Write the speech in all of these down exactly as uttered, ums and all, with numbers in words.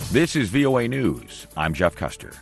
This is V O A News. I'm Jeff Custer.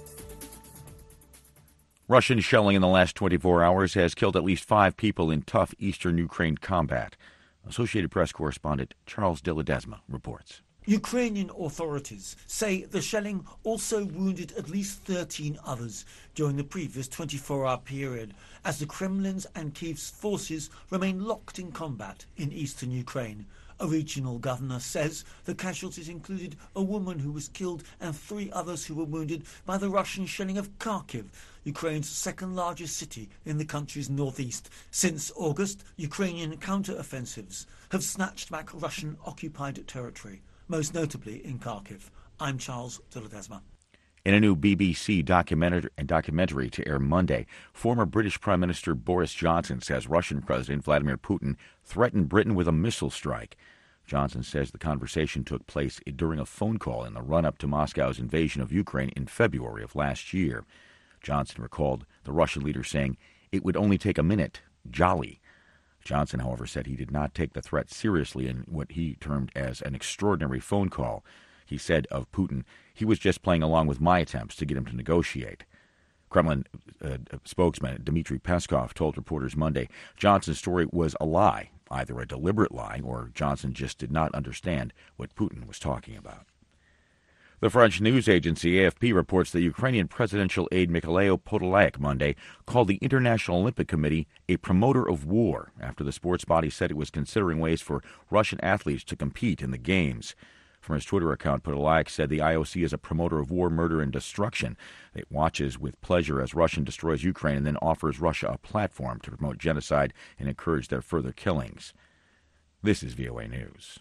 Russian shelling in the last twenty-four hours has killed at least five people in tough eastern Ukraine combat. Associated Press correspondent Charles de Ledesma reports. Ukrainian authorities say the shelling also wounded at least thirteen others during the previous twenty-four hour period, as the Kremlin's and Kyiv's forces remain locked in combat in eastern Ukraine. A regional governor says the casualties included a woman who was killed and three others who were wounded by the Russian shelling of Kharkiv, Ukraine's second largest city in the country's northeast. Since August, Ukrainian counter-offensives have snatched back Russian-occupied territory, most notably in Kharkiv. I'm Charles de Ledesma. In a new B B C documentary, documentary to air Monday, former British Prime Minister Boris Johnson says Russian President Vladimir Putin threatened Britain with a missile strike. Johnson says the conversation took place during a phone call in the run-up to Moscow's invasion of Ukraine in February of last year. Johnson recalled the Russian leader saying it would only take a minute. Jolly. Johnson, however, said he did not take the threat seriously in what he termed as an extraordinary phone call. He said of Putin, he was just playing along with my attempts to get him to negotiate. Kremlin uh, spokesman Dmitry Peskov told reporters Monday Johnson's story was a lie, either a deliberate lie or Johnson just did not understand what Putin was talking about. The French news agency A F P reports that Ukrainian presidential aide Mikhailo Podolyak Monday called the International Olympic Committee a promoter of war after the sports body said it was considering ways for Russian athletes to compete in the Games. From his Twitter account, Podolyak said the I O C is a promoter of war, murder, and destruction. It watches with pleasure as Russia destroys Ukraine and then offers Russia a platform to promote genocide and encourage their further killings. This is V O A News.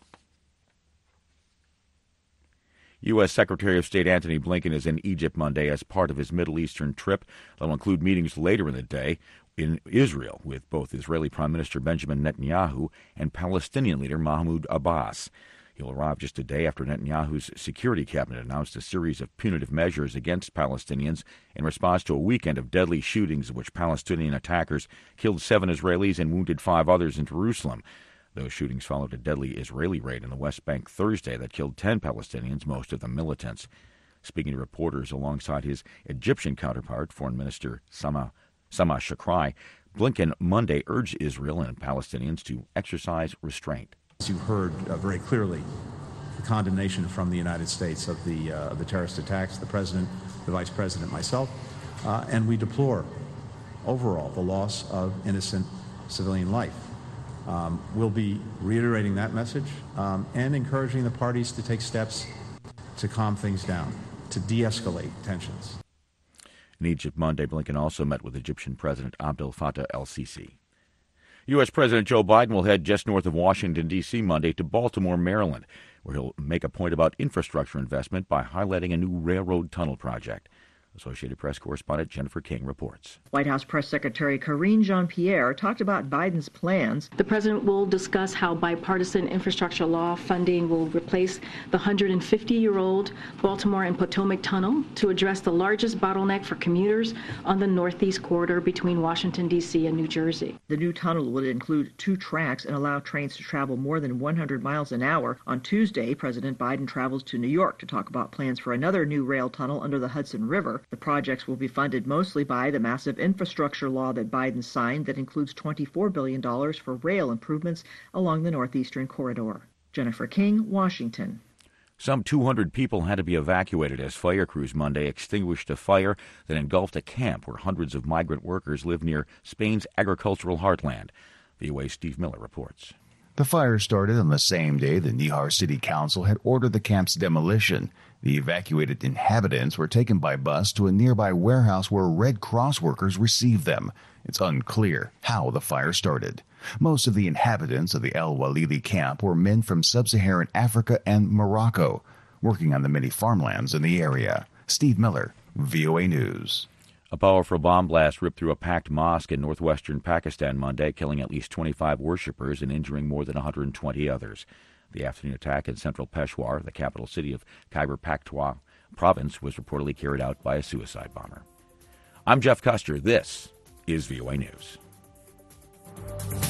U S. Secretary of State Antony Blinken is in Egypt Monday as part of his Middle Eastern trip. That will include meetings later in the day in Israel with both Israeli Prime Minister Benjamin Netanyahu and Palestinian leader Mahmoud Abbas. He'll arrive just a day after Netanyahu's security cabinet announced a series of punitive measures against Palestinians in response to a weekend of deadly shootings in which Palestinian attackers killed seven Israelis and wounded five others in Jerusalem. Those shootings followed a deadly Israeli raid in the West Bank Thursday that killed ten Palestinians, most of them militants. Speaking to reporters alongside his Egyptian counterpart, Foreign Minister Sama, Sama Shukri, Blinken Monday urged Israel and Palestinians to exercise restraint. As you heard uh, very clearly, the condemnation from the United States of the, uh, of the terrorist attacks, the President, the Vice President, myself, uh, and we deplore overall the loss of innocent civilian life. Um, we'll be reiterating that message um, and encouraging the parties to take steps to calm things down, to de-escalate tensions. In Egypt Monday, Blinken also met with Egyptian President Abdel Fattah el-Sisi. U S. President Joe Biden will head just north of Washington, D C Monday to Baltimore, Maryland, where he'll make a point about infrastructure investment by highlighting a new railroad tunnel project. Associated Press correspondent Jennifer King reports. White House Press Secretary Karine Jean-Pierre talked about Biden's plans. The president will discuss how bipartisan infrastructure law funding will replace the one hundred fifty-year-old Baltimore and Potomac Tunnel to address the largest bottleneck for commuters on the Northeast corridor between Washington, D C and New Jersey. The new tunnel would include two tracks and allow trains to travel more than one hundred miles an hour. On Tuesday, President Biden travels to New York to talk about plans for another new rail tunnel under the Hudson River. The projects will be funded mostly by the massive infrastructure law that Biden signed that includes twenty-four billion dollars for rail improvements along the Northeastern corridor. Jennifer King, Washington. Some two hundred people had to be evacuated as fire crews Monday extinguished a fire that engulfed a camp where hundreds of migrant workers live near Spain's agricultural heartland. V O A's Steve Miller reports. The fire started on the same day the Nihar City Council had ordered the camp's demolition. The evacuated inhabitants were taken by bus to a nearby warehouse where Red Cross workers received them. It's unclear how the fire started. Most of the inhabitants of the El Walili camp were men from sub-Saharan Africa and Morocco, working on the many farmlands in the area. Steve Miller, V O A News. A powerful bomb blast ripped through a packed mosque in northwestern Pakistan Monday, killing at least twenty-five worshippers and injuring more than one hundred twenty others. The afternoon attack in central Peshawar, the capital city of Khyber Pakhtunkhwa province, was reportedly carried out by a suicide bomber. I'm Jeff Custer. This is V O A News.